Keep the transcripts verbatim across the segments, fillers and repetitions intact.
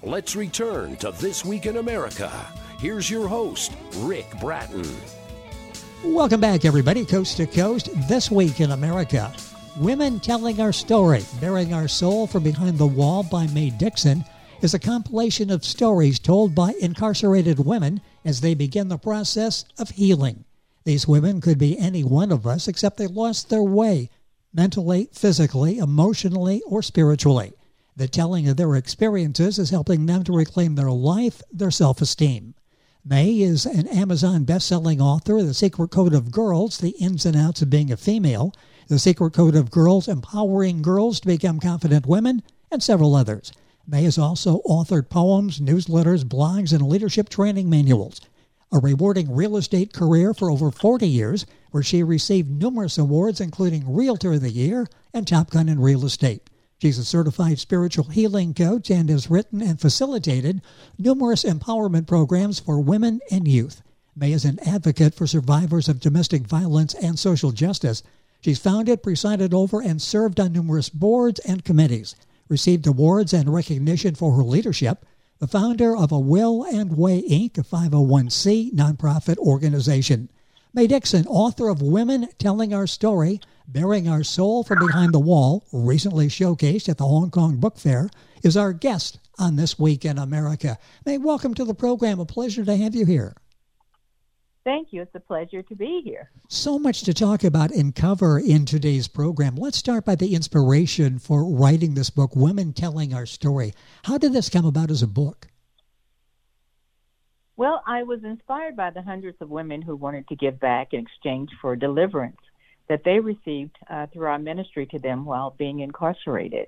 Let's return to This Week in America. Here's your host, Rick Bratton. Welcome back, everybody, coast to coast. This Week in America. Women Telling Our Story, Bearing Our Soul from Behind the Wall by Mae Dixon is a compilation of stories told by incarcerated women as they begin the process of healing. These women could be any one of us, except they lost their way, mentally, physically, emotionally, or spiritually. The telling of their experiences is helping them to reclaim their life, their self-esteem. Mae is an Amazon best-selling author of The Secret Code of Girls, The Ins and Outs of Being a Female, The Secret Code of Girls, Empowering Girls to Become Confident Women, and several others. Mae has also authored poems, newsletters, blogs, and leadership training manuals. A rewarding real estate career for over forty years, where she received numerous awards, including Realtor of the Year and Top Gun in Real Estate. She's a certified spiritual healing coach and has written and facilitated numerous empowerment programs for women and youth. Mae is an advocate for survivors of domestic violence and social justice. She's founded, presided over, and served on numerous boards and committees, received awards and recognition for her leadership, the founder of A Will and Way, Incorporated, a five oh one c nonprofit organization. Mae Dixon, author of Women Telling Our Story, Bearing Our Soul from Behind the Wall, recently showcased at the Hong Kong Book Fair, is our guest on This Week in America. Mae, welcome to the program. A pleasure to have you here. Thank you. It's a pleasure to be here. So much to talk about and cover in today's program. Let's start by the inspiration for writing this book, Women Telling Our Story. How did this come about as a book? Well, I was inspired by the hundreds of women who wanted to give back in exchange for deliverance that they received uh, through our ministry to them while being incarcerated.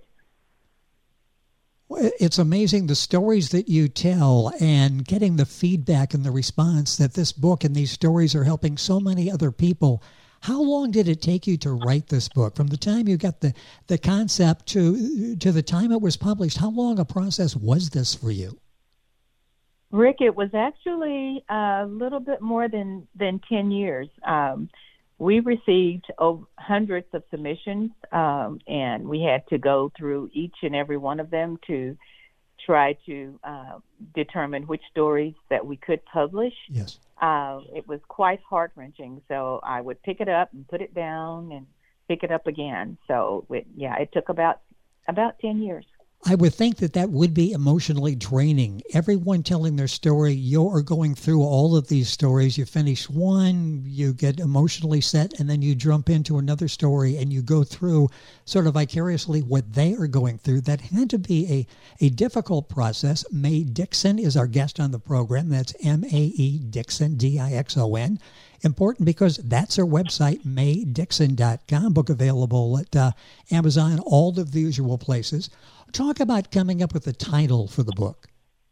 It's amazing the stories that you tell and getting the feedback and the response that this book and these stories are helping so many other people. How long did it take you to write this book? From the time you got the, the concept to to the time it was published, how long a process was this for you? Rick, it was actually a little bit more than, than ten years. Um, we received over hundreds of submissions, um, and we had to go through each and every one of them to try to uh, determine which stories that we could publish. Yes. Uh, it was quite heart-wrenching, so I would pick it up and put it down and pick it up again. So, it, yeah, it took about about ten years. I would think that that would be emotionally draining. Everyone telling their story, you are going through all of these stories. You finish one, you get emotionally set, and then you jump into another story and you go through sort of vicariously what they are going through. That had to be a, a difficult process. Mae Dixon is our guest on the program. That's M A E Dixon, D I X O N. Important because that's her website, mae dixon dot com. Book available at uh, Amazon, all of the usual places. Talk about coming up with a title for the book.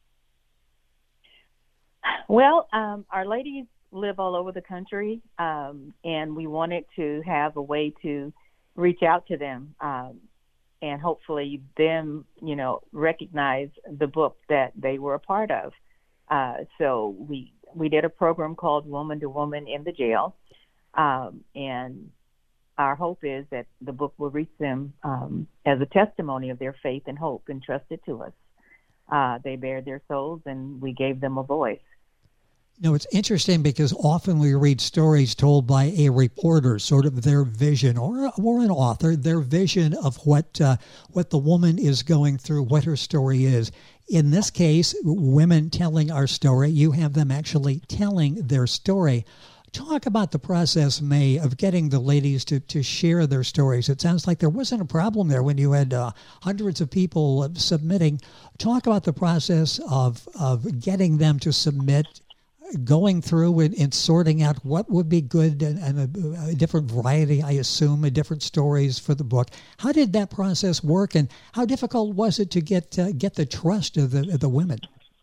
Well, um, our ladies live all over the country, um, and we wanted to have a way to reach out to them um, and hopefully them, you know, recognize the book that they were a part of. Uh, so we we did a program called Woman to Woman in the Jail, um, and our hope is that the book will reach them um, as a testimony of their faith and hope entrusted to us. Uh, they bared their souls, and we gave them a voice. You know, it's interesting because often we read stories told by a reporter, sort of their vision, or or an author, their vision of what uh, what the woman is going through, what her story is. In this case, Women Telling Our Story, you have them actually telling their story. Talk about the process, Mae, of getting the ladies to, to share their stories. It sounds like there wasn't a problem there when you had uh, hundreds of people submitting. Talk about the process of of getting them to submit, going through and, and sorting out what would be good and, and a, a different variety, I assume, of different stories for the book. How did that process work, and how difficult was it to get uh, get the trust of the of the women?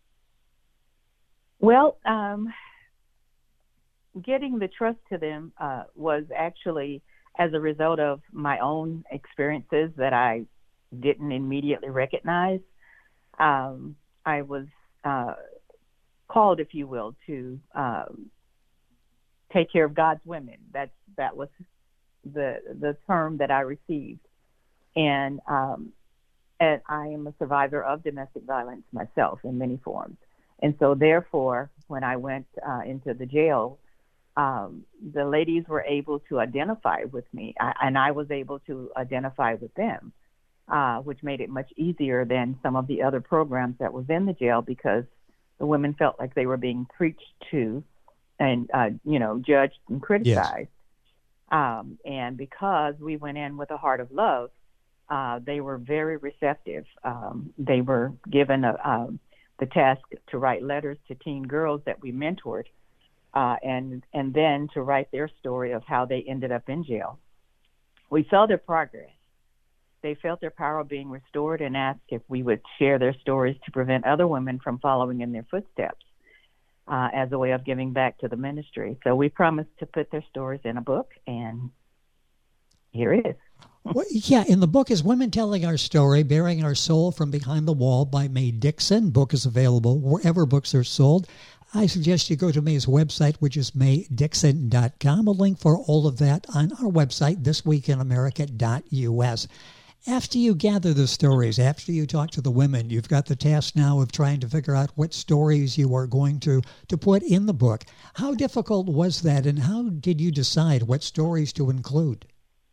Well, um, getting the trust to them uh, was actually as a result of my own experiences that I didn't immediately recognize. Um, I was uh, called, if you will, to um, take care of God's women. That's that was the the term that I received, and um, and I am a survivor of domestic violence myself in many forms. And so therefore, when I went uh, into the jail, um, the ladies were able to identify with me, I, and I was able to identify with them, uh, which made it much easier than some of the other programs that was in the jail, because the women felt like they were being preached to and, uh, you know, judged and criticized. Yes. Um, and because we went in with a heart of love, uh, they were very receptive. Um, they were given a, um, the task to write letters to teen girls that we mentored, uh, and and then to write their story of how they ended up in jail. We saw their progress. They felt their power being restored and asked if we would share their stories to prevent other women from following in their footsteps, uh, as a way of giving back to the ministry. So we promised to put their stories in a book, and here it is. Well, yeah, in the book is Women Telling Our Story, Bearing Our Soul from Behind the Wall by Mae Dixon. Book is available wherever books are sold. I suggest you go to Mae's website, which is mae dixon dot com. A link for all of that on our website, this week in america dot u s. After you gather the stories, after you talk to the women, you've got the task now of trying to figure out what stories you are going to, to put in the book. How difficult was that, and how did you decide what stories to include?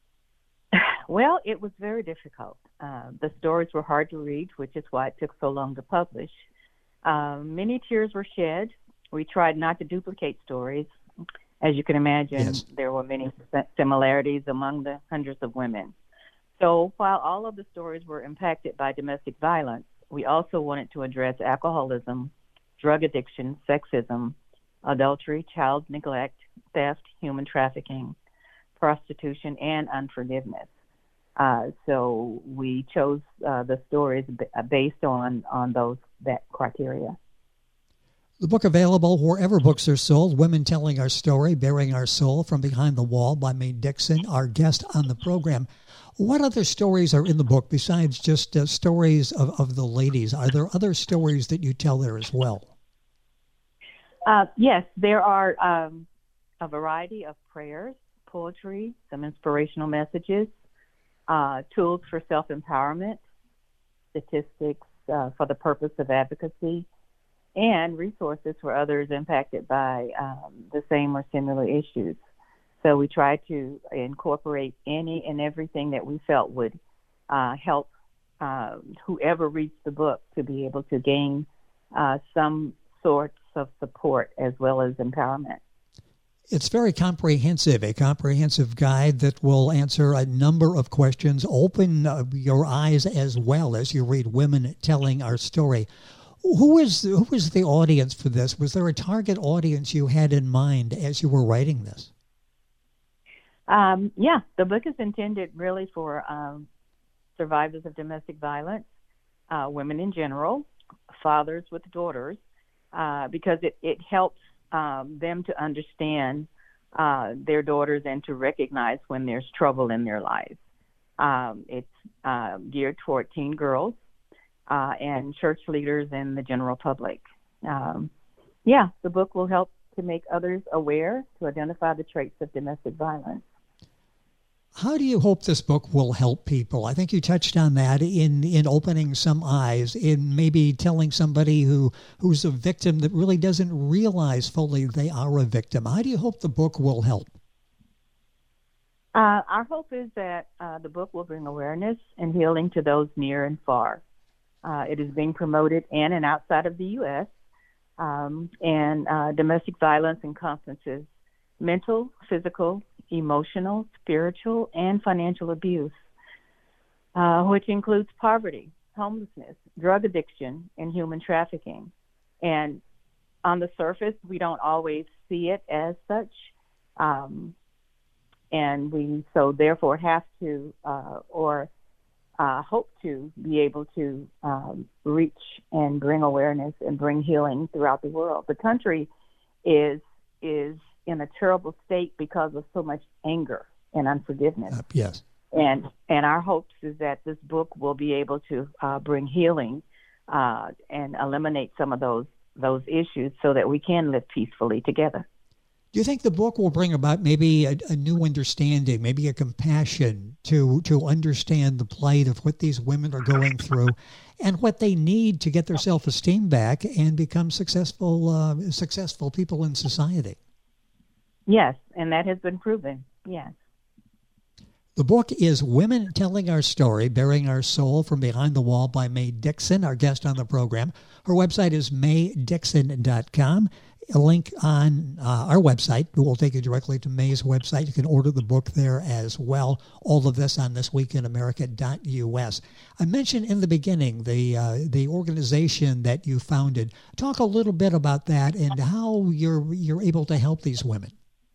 Well, it was very difficult. Uh, the stories were hard to read, which is why it took so long to publish. Uh, many tears were shed. We tried not to duplicate stories. As you can imagine, yes. There were many similarities among the hundreds of women. So while all of the stories were impacted by domestic violence, we also wanted to address alcoholism, drug addiction, sexism, adultery, child neglect, theft, human trafficking, prostitution, and unforgiveness. Uh, so we chose uh, the stories b- based on, on those that criteria. The book available wherever books are sold, Women Telling Our Story, Bearing Our Soul from Behind the Wall by Mae Dixon, our guest on the program. What other stories are in the book besides just uh, stories of, of the ladies? Are there other stories that you tell there as well? Uh, yes, there are um, a variety of prayers, poetry, some inspirational messages, Uh, tools for self-empowerment, statistics uh, for the purpose of advocacy, and resources for others impacted by um, the same or similar issues. So we try to incorporate any and everything that we felt would uh, help uh, whoever reads the book to be able to gain uh, some sorts of support as well as empowerment. It's very comprehensive, a comprehensive guide that will answer a number of questions, open uh, your eyes as well as you read Women Telling Our Story. Who is, who is the audience for this? Was there a target audience you had in mind as you were writing this? Um, yeah, the book is intended really for um, survivors of domestic violence, uh, women in general, fathers with daughters, uh, because it, it helps Um, them to understand uh, their daughters and to recognize when there's trouble in their lives. Um, it's uh, geared toward teen girls uh, and church leaders and the general public. Um, yeah, the book will help to make others aware, to identify the traits of domestic violence. How do you hope this book will help people? I think you touched on that in, in opening some eyes, in maybe telling somebody who, who's a victim that really doesn't realize fully they are a victim. How do you hope the book will help? Uh, our hope is that uh, the book will bring awareness and healing to those near and far. Uh, it is being promoted in and outside of the U S, um, and uh, domestic violence encompasses mental, physical, emotional, spiritual, and financial abuse, uh, which includes poverty, homelessness, drug addiction, and human trafficking. And on the surface, we don't always see it as such, um, and we so therefore have to uh, or uh, hope to be able to um, reach and bring awareness and bring healing throughout the world. The country is is in a terrible state because of so much anger and unforgiveness. Uh, yes. And and our hopes is that this book will be able to uh, bring healing uh, and eliminate some of those those issues so that we can live peacefully together. Do you think the book will bring about maybe a, a new understanding, maybe a compassion to to understand the plight of what these women are going through and what they need to get their self-esteem back and become successful uh, successful people in society? Yes, and that has been proven, yes. The book is Women Telling Our Story, Bearing Our Soul from Behind the Wall by Mae Dixon, our guest on the program. Her website is mae dixon dot com. A link on uh, our website will take you directly to Mae's website. You can order the book there as well. All of this on this week in america dot u s. I mentioned in the beginning the uh, the organization that you founded. Talk a little bit about that and how you're you're able to help these women.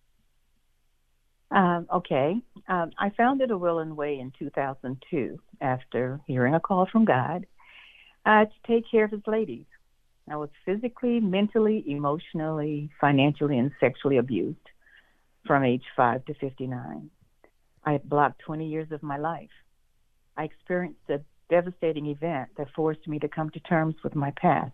Um, okay. Um, I founded A Will and Way in two thousand two after hearing a call from God uh, to take care of his ladies. I was physically, mentally, emotionally, financially, and sexually abused from age five to fifty-nine. I had blocked twenty years of my life. I experienced a devastating event that forced me to come to terms with my past.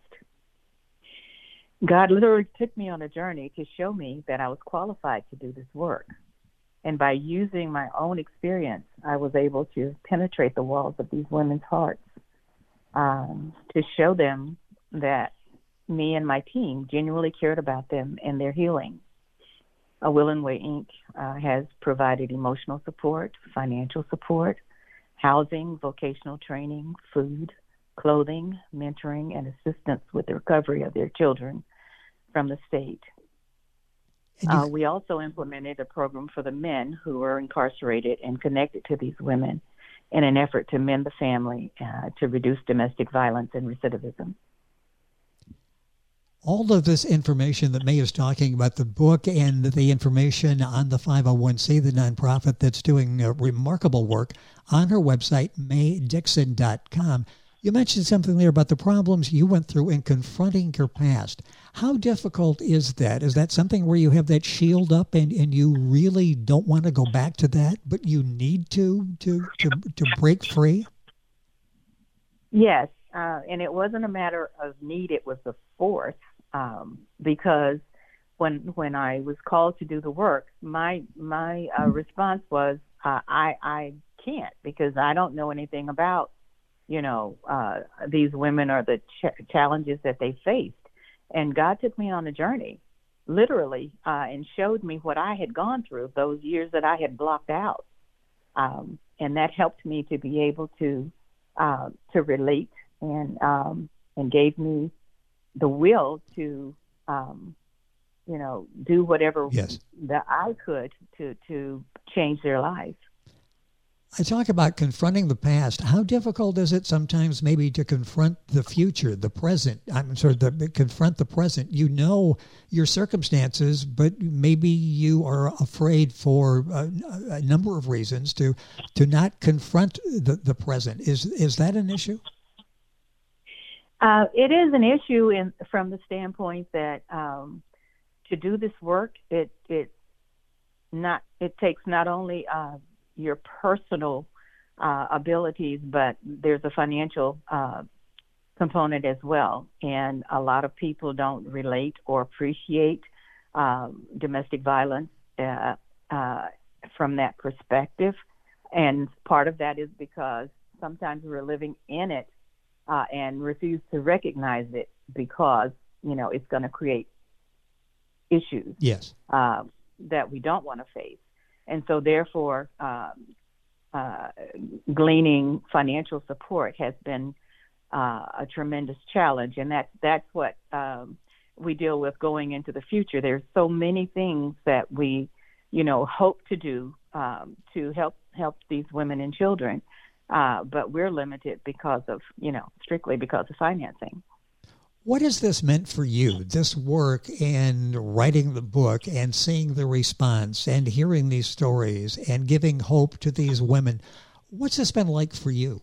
God literally took me on a journey to show me that I was qualified to do this work. And by using my own experience, I was able to penetrate the walls of these women's hearts, um, to show them that me and my team genuinely cared about them and their healing. A Will and Way, Incorporated uh, has provided emotional support, financial support, housing, vocational training, food, clothing, mentoring, and assistance with the recovery of their children from the state. Uh, we also implemented a program for the men who were incarcerated and connected to these women in an effort to mend the family, uh, to reduce domestic violence and recidivism. All of this information that Mae is talking about, the book and the information on the five oh one c, the nonprofit that's doing uh, remarkable work, on her website, mae dixon dot com. You mentioned something there about the problems you went through in confronting your past. How difficult is that? Is that something where you have that shield up and, and you really don't want to go back to that, but you need to to to, to break free? Yes, uh, and it wasn't a matter of need, it was a force, um, because when when I was called to do the work, my my uh, response was, uh, I, I can't, because I don't know anything about you know, uh, these women or the ch- challenges that they faced. And God took me on a journey, literally, uh, and showed me what I had gone through, those years that I had blocked out. Um, and that helped me to be able to uh, to relate and um, and gave me the will to, um, you know, do whatever yes. that I could to, to change their lives. I talk about confronting the past. How difficult is it sometimes maybe to confront the future, the present? I'm sorry, the, confront the present. You know your circumstances, but maybe you are afraid for a, a number of reasons to to not confront the, the present. Is is that an issue? Uh, it is an issue in from the standpoint that um, to do this work, it it not it takes not only uh, your personal uh, abilities, but there's a financial uh, component as well. And a lot of people don't relate or appreciate um, domestic violence uh, uh, from that perspective. And part of that is because sometimes we're living in it uh, and refuse to recognize it because, you know, it's going to create issues yes. uh, that we don't want to face. And so, therefore, um, uh, gleaning financial support has been uh, a tremendous challenge, and that's that's what um, we deal with going into the future. There's so many things that we, you know, hope to do um, to help help these women and children, uh, but we're limited because of, you know, strictly because of financing. What has this meant for you, this work and writing the book and seeing the response and hearing these stories and giving hope to these women? What's this been like for you?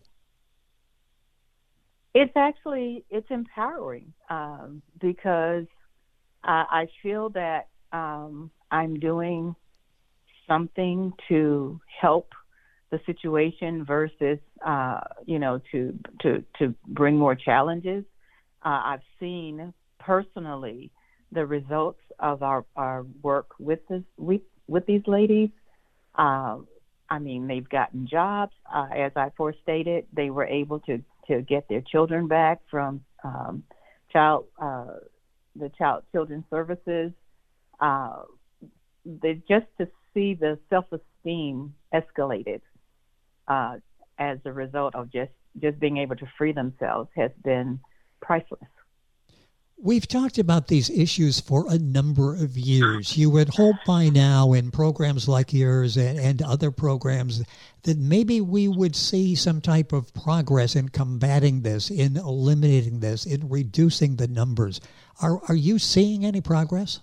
It's actually, it's empowering um, because uh, I feel that um, I'm doing something to help the situation versus, uh, you know, to, to, to bring more challenges. Uh, I've seen personally the results of our, our work with this with, with these ladies. Uh, I mean, they've gotten jobs. Uh, as I forestated, they were able to, to get their children back from um, child uh, the child children's services. Uh, they just to see the self-esteem escalated uh, as a result of just, just being able to free themselves has been priceless. We've talked about these issues for a number of years. You would hope by now in programs like yours and, and other programs that maybe we would see some type of progress in combating this, in eliminating this, in reducing the numbers. Are are you seeing any progress?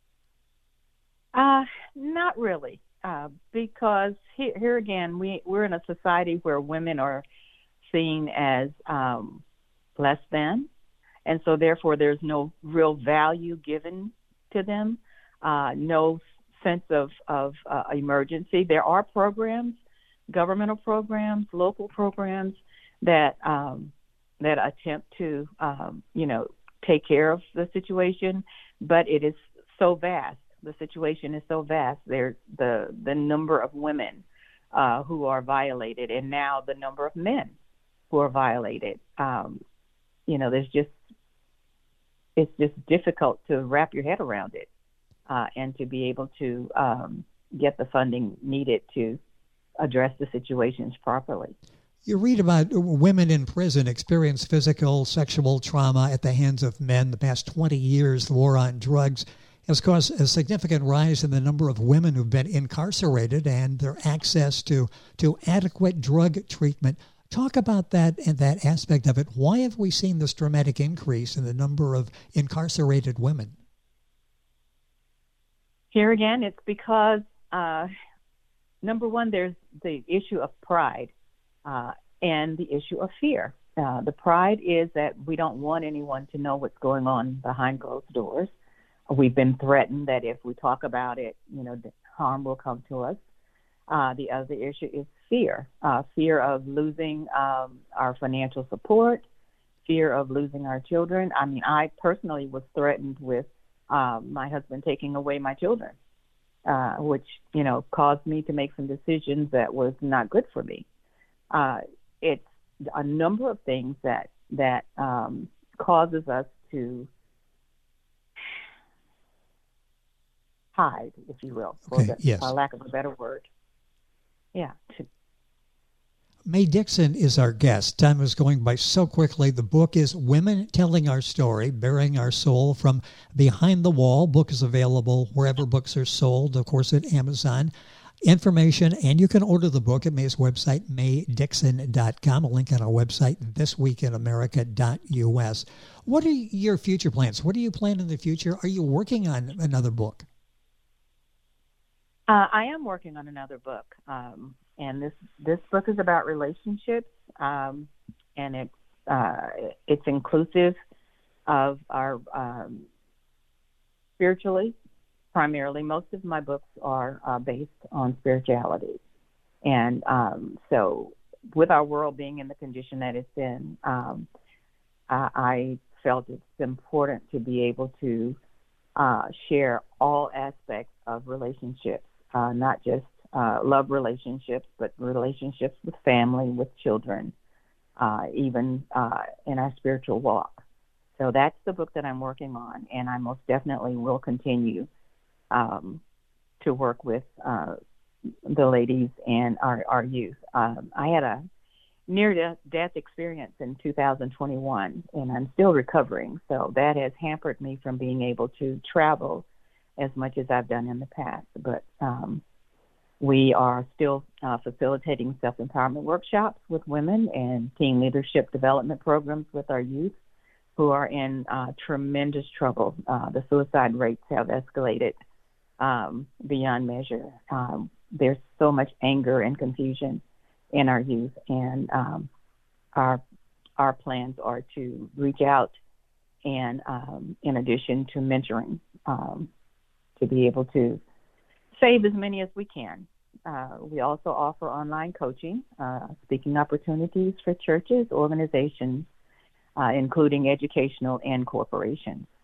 Uh, not really, uh, because here, here again, we, we're in a society where women are seen as um, less than. And so, therefore, there's no real value given to them, uh, no sense of, of uh, emergency. There are programs, governmental programs, local programs that um, that attempt to, um, you know, take care of the situation, but it is so vast. The situation is so vast. There's the the number of women uh, who are violated, and now the number of men who are violated. Um, you know, there's just it's just difficult to wrap your head around it uh, and to be able to um, get the funding needed to address the situations properly. You read about women in prison experience physical, sexual trauma at the hands of men. The past twenty years, the war on drugs has caused a significant rise in the number of women who've been incarcerated and their access to, to adequate drug treatment. Talk about that and that aspect of it. Why have we seen this dramatic increase in the number of incarcerated women? Here again, it's because, uh, number one, there's the issue of pride uh, and the issue of fear. Uh, the pride is that we don't want anyone to know what's going on behind closed doors. We've been threatened that if we talk about it, you know, harm will come to us. Uh, the other issue is fear, uh, fear of losing um, our financial support, fear of losing our children. I mean, I personally was threatened with uh, my husband taking away my children, uh, which, you know, caused me to make some decisions that was not good for me. Uh, it's a number of things that, that um, causes us to hide, if you will, for okay, the, yes. uh, lack of a better word. Yeah. Mae Dixon is our guest. Time is going by so quickly. The book is Women Telling Our Story, Bearing Our Soul from Behind the Wall. Book is available wherever books are sold, of course, at Amazon. Information, and you can order the book at Mae's website, mae dixon dot com, a link on our website, this week in america dot u s. What are your future plans? What do you plan in the future? Are you working on another book? Uh, I am working on another book, um, and this this book is about relationships, um, and it's uh, it's inclusive of our um, spiritually, primarily. Most of my books are uh, based on spirituality, and um, so with our world being in the condition that it's in, um, I, I felt it's important to be able to uh, share all aspects of relationships. Uh, not just uh, love relationships, but relationships with family, with children, uh, even uh, in our spiritual walk. So that's the book that I'm working on, and I most definitely will continue um, to work with uh, the ladies and our, our youth. Um, I had a near-death experience in two thousand twenty-one, and I'm still recovering, so that has hampered me from being able to travel as much as I've done in the past. But um, we are still uh, facilitating self-empowerment workshops with women and teen leadership development programs with our youth who are in uh, tremendous trouble. Uh, the suicide rates have escalated um, beyond measure. Um, there's so much anger and confusion in our youth, and um, our our plans are to reach out and, um, in addition to mentoring, um, to be able to save as many as we can. Uh, we also offer online coaching, uh, speaking opportunities for churches, organizations, uh, including educational and corporations.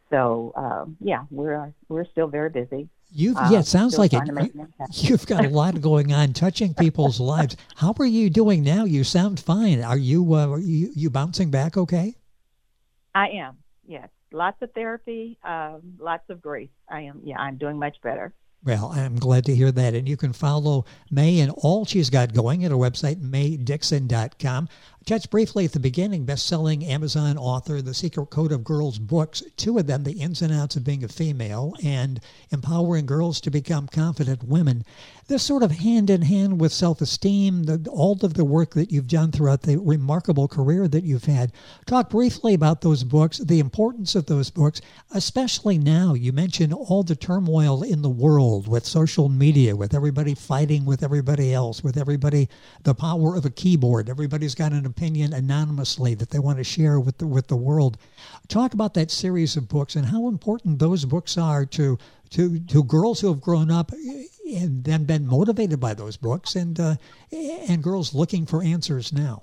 So um, yeah, we're we're still very busy. You've uh, yeah, it sounds like it. You, you've got a lot going on, touching people's lives. How are you doing now? You sound fine. Are you uh, are you you bouncing back okay? I am. Yes, lots of therapy, um, lots of grace. I am. Yeah, I'm doing much better. Well, I'm glad to hear that. And you can follow May and all she's got going at her website, may dixon dot com. Touch briefly at the beginning, best-selling Amazon author, The Secret Code of Girls books, two of them, The Ins and Outs of Being a Female and Empowering Girls to Become Confident Women. This sort of hand-in-hand with self-esteem, the, all of the work that you've done throughout the remarkable career that you've had. Talk briefly about those books, the importance of those books, especially now. You mentioned all the turmoil in the world with social media, with everybody fighting with everybody else, with everybody, the power of a keyboard. Everybody's got an opinion anonymously that they want to share with the, with the world. Talk about that series of books and how important those books are to to to girls who have grown up and then been motivated by those books, and uh, and girls looking for answers now.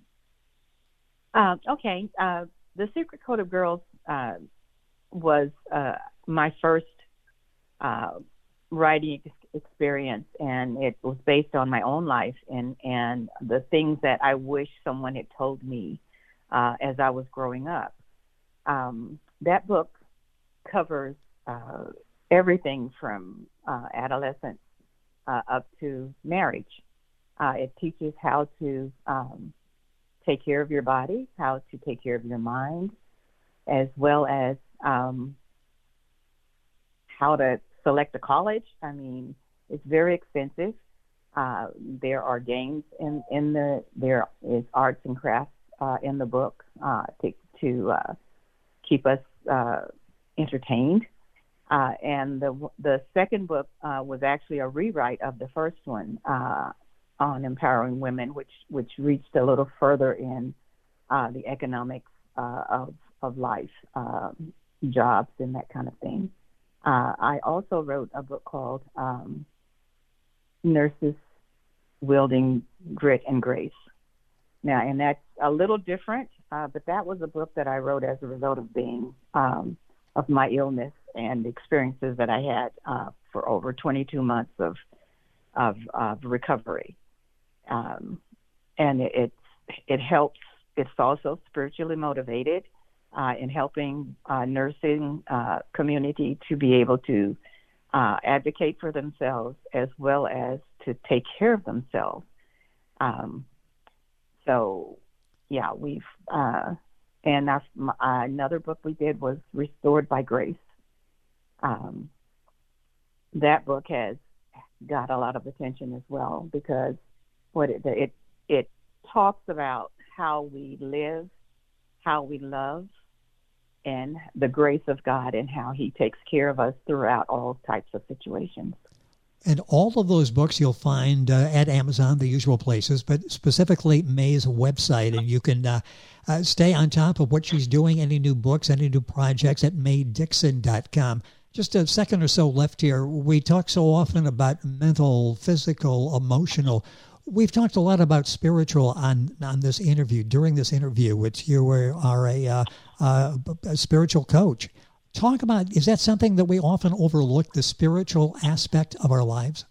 Uh, okay, uh, The Secret Code of Girls uh, was uh, my first uh, writing experience, and it was based on my own life and, and the things that I wish someone had told me uh, as I was growing up. Um, that book covers uh, everything from uh, adolescence uh, up to marriage. Uh, it teaches how to um, take care of your body, how to take care of your mind, as well as um, how to select a college. I mean, it's very expensive. Uh, there are games in, in the, there is arts and crafts uh, in the book uh, to, to uh, keep us uh, entertained. Uh, and the the second book uh, was actually a rewrite of the first one uh, on empowering women, which which reached a little further in uh, the economics uh, of of life, um, jobs, and that kind of thing. Uh, I also wrote a book called um, Nurses Wielding Grit and Grace. Now, and that's a little different, uh, but that was a book that I wrote as a result of being um, of my illness and the experiences that I had uh, for over twenty-two months of of, of recovery. Um, and it, it it helps. It's also spiritually motivated uh, in helping uh, nursing uh, community to be able to uh, advocate for themselves as well as to take care of themselves. Um, so, yeah, we've uh, and that's my, uh, another book we did was Restored by Grace. Um, that book has got a lot of attention as well because what it it it talks about how we live, how we love, and the grace of God and how He takes care of us throughout all types of situations. And all of those books you'll find uh, at Amazon, the usual places, but specifically May's website. And you can uh, uh, stay on top of what she's doing, any new books, any new projects at may dixon dot com. Just a second or so left here. We talk so often about mental, physical, emotional. We've talked a lot about spiritual on, on this interview, during this interview, which you are a, uh, uh, a spiritual coach. Talk about, is that something that we often overlook, the spiritual aspect of our lives?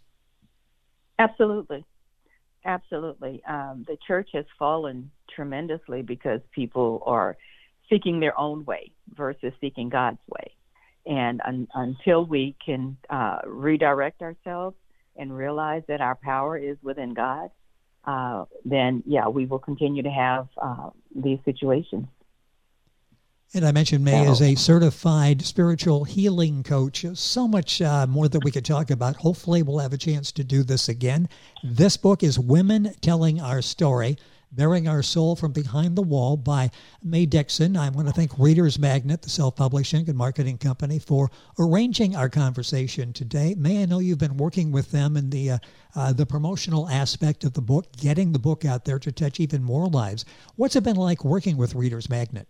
Absolutely. Absolutely. Um, the church has fallen tremendously because people are seeking their own way versus seeking God's way. And un- until we can uh, redirect ourselves and realize that our power is within God, uh, then, yeah, we will continue to have uh, these situations. And I mentioned May as a certified spiritual healing coach. So much uh, more that we could talk about. Hopefully we'll have a chance to do this again. This book is Women Telling Our Story, Bearing Our Soul from Behind the Wall by May Dixon. I want to thank Reader's Magnet, the self-publishing and marketing company, for arranging our conversation today. May, I know you've been working with them in the, uh, uh, the promotional aspect of the book, getting the book out there to touch even more lives. What's it been like working with Reader's Magnet?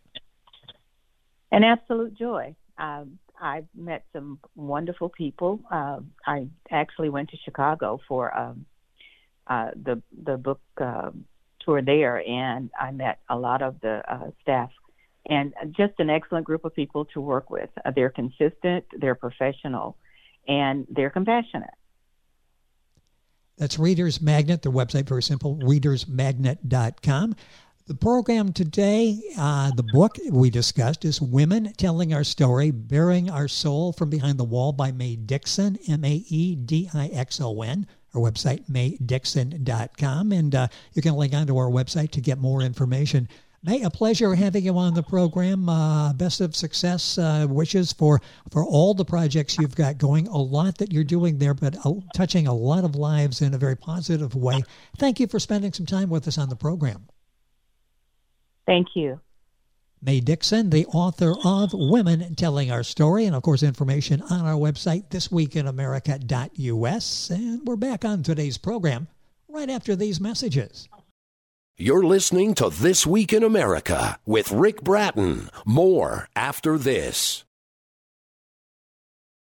An absolute joy. Um, I've met some wonderful people. Uh, I actually went to Chicago for um, uh, the the book uh, tour there, and I met a lot of the uh, staff and just an excellent group of people to work with. Uh, they're consistent, they're professional, and they're compassionate. That's Reader's Magnet, their website, very simple, readers magnet dot com. The program today, uh, the book we discussed is Women Telling Our Story, Bearing Our Soul from Behind the Wall by Mae Dixon, M A E D I X O N. Our website, mae dixon dot com, and uh, you can link onto our website to get more information. Mae, a pleasure having you on the program. Uh, best of success uh, wishes for, for all the projects you've got going. A lot that you're doing there, but uh, touching a lot of lives in a very positive way. Thank you for spending some time with us on the program. Thank you. Mae Dixon, the author of Women Telling Our Story, and of course information on our website, this week in america dot U S. And we're back on today's program right after these messages. You're listening to This Week in America with Rick Bratton. More after this.